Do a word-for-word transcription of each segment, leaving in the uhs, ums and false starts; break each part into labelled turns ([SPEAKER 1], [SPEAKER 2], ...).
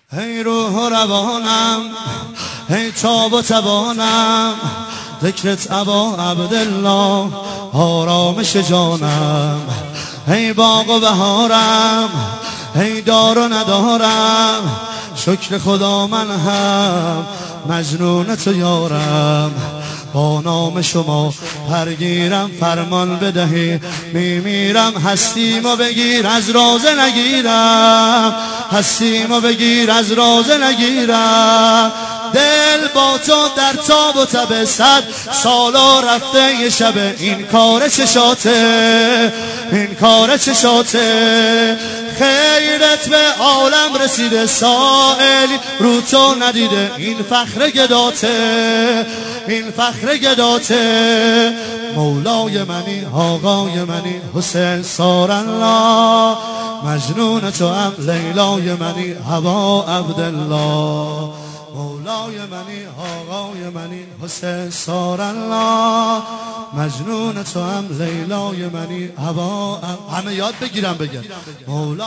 [SPEAKER 1] ای روح و روانم، ای تاب و توانم، ذکرت ابا عبدالله آرامش جانم. ای باغ و بهارم، ای دار و ندارم، شکر خدا من هم مجنون تو یارم. با نام شما پرگیرم، فرمان بدهی میمیرم. هستیمو بگیر از رازه نگیرم، هستیمو بگیر از رازه نگیرم. دل با تو در تاب و تب صد سالا رفته یه شبه. این کار چشاته، این کار چشاته. خیرت به عالم رسیده، سائلی رو تو ندیده. این فخر گداته، این فخر گداته. مولای منی، آقای منی، حسین سارالله. مجنون تو هم لیلای منی، هوا عبدالله. مولای منی، آقای منی، حسین سارالله. مجنون تو هم لیلای منی، هوا. همه یاد بگیرم بگم مولای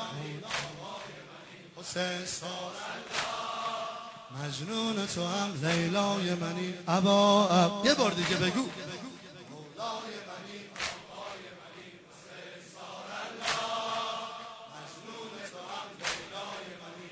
[SPEAKER 1] حسین سارالله. مجنون تو هم لیلای منی، هوا. یه بار دیگه بگو مولای منی، آقای منی، حسین سارالله. مجنون تو هم لیلای منی،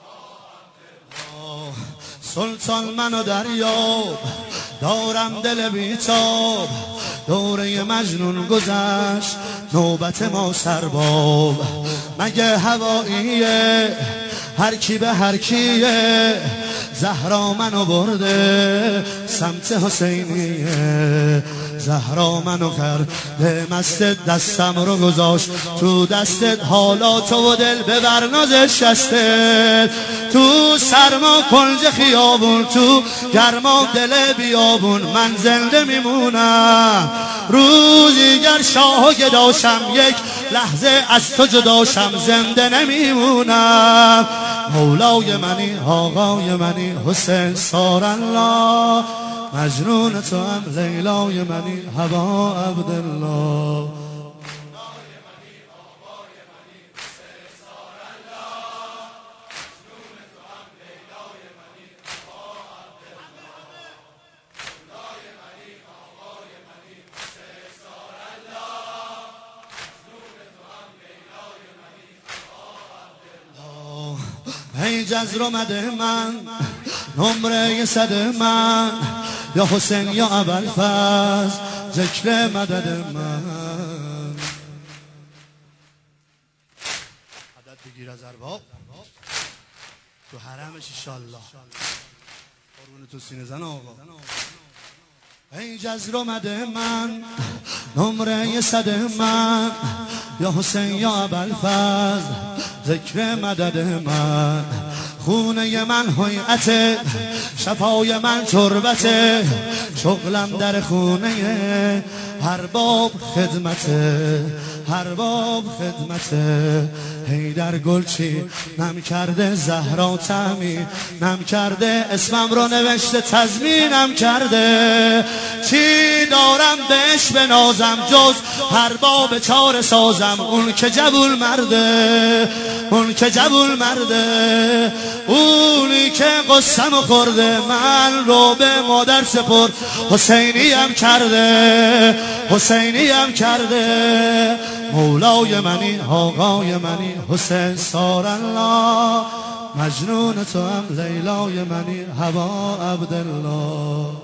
[SPEAKER 1] هوا. سلطان من و دریاب دارم دل بیتاب. دوره مجنون گذشت نوبت ما سرباب. مگه هواییه هر کی به هر کیه. زهرا منو برده سمت حسینیه. زهرا منو کرده مست، دستم رو گذاشت تو دستت. حالا تو و دل ببر نازش شسته. تو سرما کنج خیابون، تو گرما دل بیابون. من زنده میمونم روزی گر شاه و گداشم. یک لحظه از تو جداشم زنده نمیمونم. مولای منی، آقای منی، حسین سارالله. مجنون تو هم لیلای منی، هوا عبدالله. ای جزر و مده من، نمره صد من، یا حسین یا ابوالفضل، ذکر مدد من. عدد بگیر از ارباب تو حرمش انشالله. قربون تو سینه زن آقا. ای جزر و مده من، نمره صد من، یا حسین یا ابوالفضل، ذکر مدد من. خونه من هیئت، شفای من تربته. شغلم در خونه هر باب خدمته، هر باب خدمته. حیدر گلچی نم کرده، زهرا طعمی نم کرده. اسمم رو نوشته تضمینم کرده. چی دارم بهش بنازم جز هر باب چار سازم. اون که جبول مرده، اون که جبول مرده. اونی که قسم خورده من رو به مادر سپرد. حسینیم کرده، حسینیم کرده. مولای منی، آقای منی، حسین سارالله. مجنون تو هم لیلای منی، هوا عبدالله.